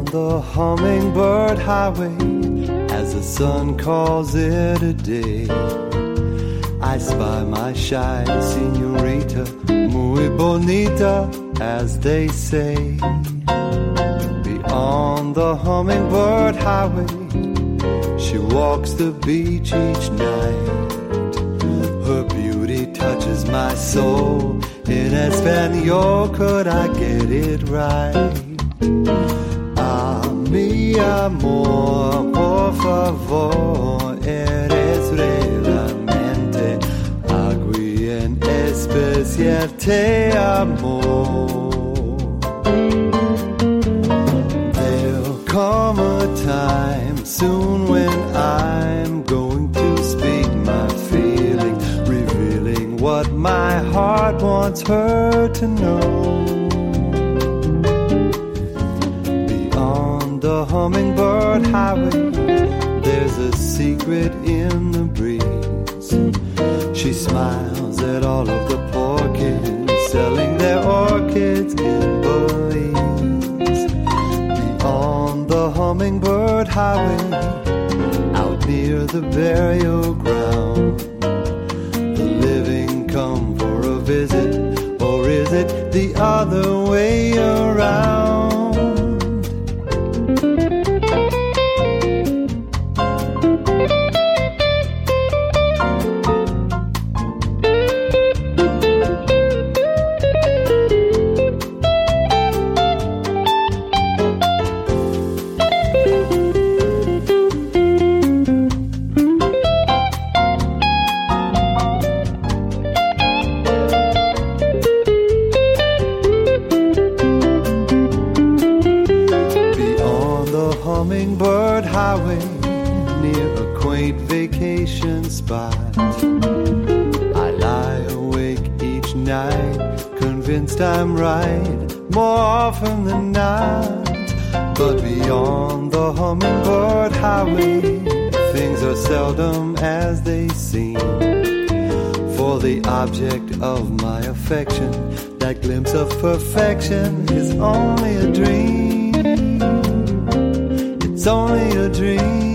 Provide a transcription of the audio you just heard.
the hummingbird highway, as the sun calls it a day, I spy my shy señorita, muy bonita, as they say. Beyond the hummingbird highway, she walks the beach each night. Her beauty touches my soul. In Espanol, could I get it right? Ah, mi amor, por favor, eres realmente algo en especial, te amo. There'll come a time soon when I'm going to speak my feelings, revealing what my heart wants her to know. Beyond the hummingbird highway, there's a secret in the breeze. She smiles at all of the poor kids selling their orchids in Belize. Beyond the hummingbird highway, out near the burial ground, the living come for a visit, or is it the other way around? Hummingbird highway, near a quaint vacation spot, I lie awake each night, convinced I'm right more often than not. But beyond the hummingbird highway, things are seldom as they seem. For the object of my affection, that glimpse of perfection is only a dream. It's only a dream.